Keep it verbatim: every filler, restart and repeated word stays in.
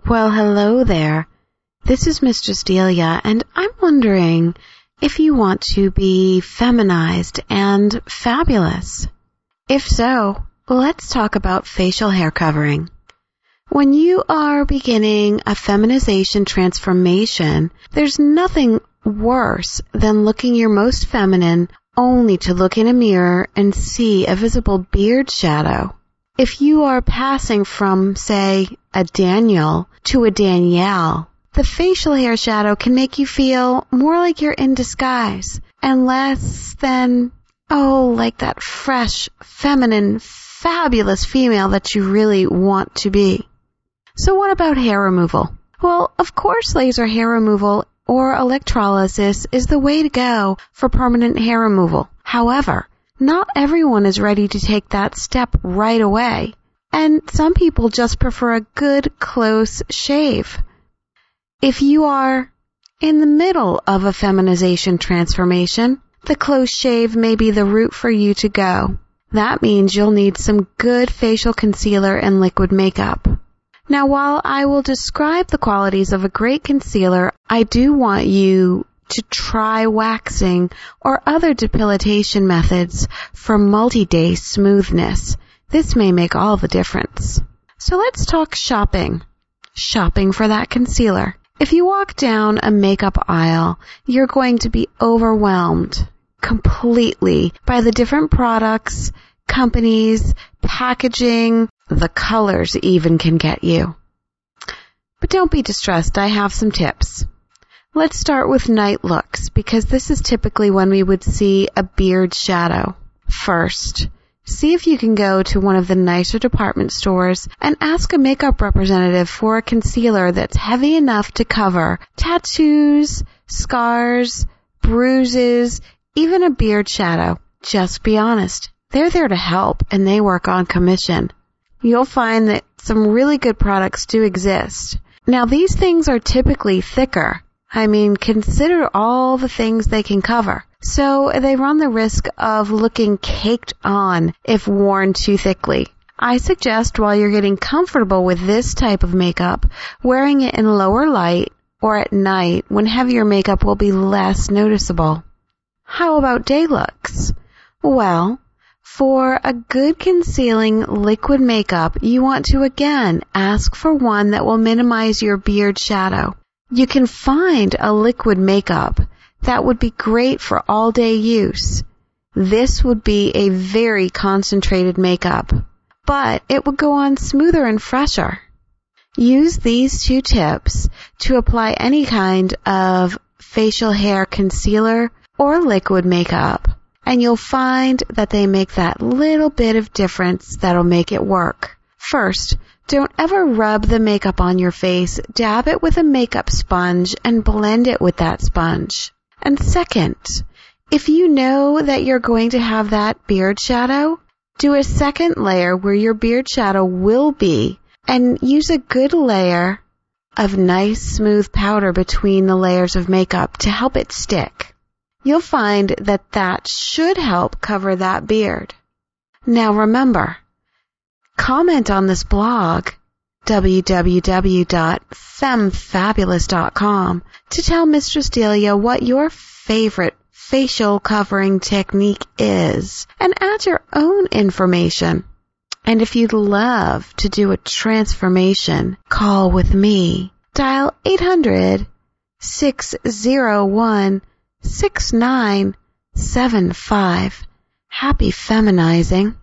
Well, hello there. This is Mistress Delia, and I'm wondering if you want to be feminized and fabulous. If so, let's talk about facial hair covering. When you are beginning a feminization transformation, there's nothing worse than looking your most feminine only to look in a mirror and see a visible beard shadow. If you are passing from, say, a Daniel to a Danielle, the facial hair shadow can make you feel more like you're in disguise and less than, oh, like that fresh, feminine, fabulous female that you really want to be. So what about hair removal? Well, of course laser hair removal or electrolysis is the way to go for permanent hair removal. However, not everyone is ready to take that step right away, and some people just prefer a good, close shave. If you are in the middle of a feminization transformation, the close shave may be the route for you to go. That means you'll need some good facial concealer and liquid makeup. Now, while I will describe the qualities of a great concealer, I do want you to try waxing or other depilatation methods for multi-day smoothness. This may make all the difference. So let's talk shopping. Shopping for that concealer. If you walk down a makeup aisle, you're going to be overwhelmed completely by the different products, companies, packaging, the colors even can get you. But don't be distressed, I have some tips. Let's start with night looks, because this is typically when we would see a beard shadow. First, see if you can go to one of the nicer department stores and ask a makeup representative for a concealer that's heavy enough to cover tattoos, scars, bruises, even a beard shadow. Just be honest. They're there to help, and they work on commission. You'll find that some really good products do exist. Now, these things are typically thicker. I mean, consider all the things they can cover. So they run the risk of looking caked on if worn too thickly. I suggest while you're getting comfortable with this type of makeup, wearing it in lower light or at night when heavier makeup will be less noticeable. How about day looks? Well, for a good concealing liquid makeup, you want to again ask for one that will minimize your beard shadow. You can find a liquid makeup that would be great for all-day use. This would be a very concentrated makeup, but it would go on smoother and fresher. Use these two tips to apply any kind of facial hair concealer or liquid makeup, and you'll find that they make that little bit of difference that'll make it work. First, don't ever rub the makeup on your face. Dab it with a makeup sponge and blend it with that sponge. And second, if you know that you're going to have that beard shadow, do a second layer where your beard shadow will be, and use a good layer of nice smooth powder between the layers of makeup to help it stick. You'll find that that should help cover that beard. Now remember, comment on this blog, w w w dot femme fabulous dot com, to tell Mistress Delia what your favorite facial covering technique is, and add your own information. And if you'd love to do a transformation call with me, dial eight hundred, six oh one, six nine seven five. Happy feminizing.